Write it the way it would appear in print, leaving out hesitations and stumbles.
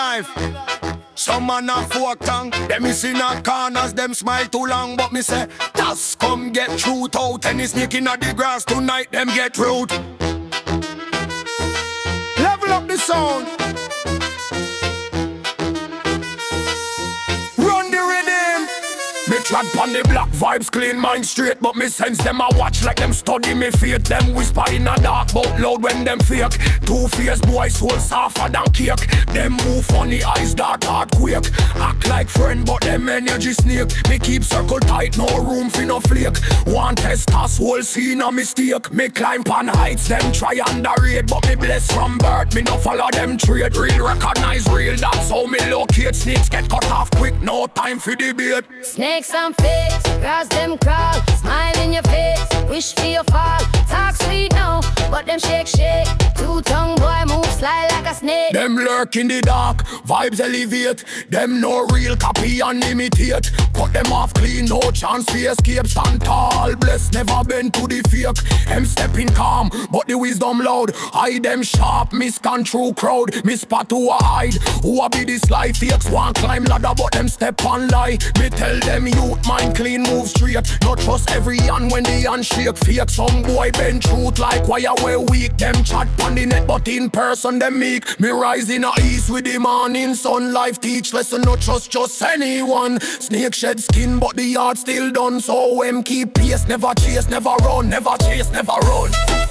life. Some man a folk tongue, them is in a corners, them smile too long. But me say, just come get truth out. Any sneak in the grass tonight, them get root. Level up the sound. Run the rhythm. Me trod pon the black vibes, clean mind straight. But me sense them a watch like them study me fate. Them whisper in a dark but loud when them fake. Two-faced boys soul softer than cake. Them move funny eyes, dark heart quake. Act like friend but them energy snake. Me keep circle tight, no room for no flake. One test us, whole scene a mistake. Me climb pon heights, them try underrate. But me blessed from birth, me no follow them trade. Real recognize real, that's how me locate. Snakes get cut off quick, no time for debate. Snakes and fakes, grass them crawl. Smile in your face, wish for your fall. Talk sweet now, but them shake. Two-tongue boy move sly like a snake. Them lurk in the dark, vibes elevate. Them no real copy and imitate. Cut them off clean, no chance for escape. Stand tall, blessed, never been to the fake. Them stepping calm, but the wisdom loud. Hide them sharp, miscontrol crowd. Miss spot who a hide, who a be this life. Fakes want climb ladder, but them step on lie. Me tell them youth mind clean, move straight. Not trust every hand when the hand shake. Fake some boy bend truth like wire way weak. Them chat on the net, but in person them meek. Me rise in a east with the morning sun. Life teach lesson, not trust just anyone. Snake shed skin, but the yard still done. So keep pace, never chase, never run. Never chase, never run.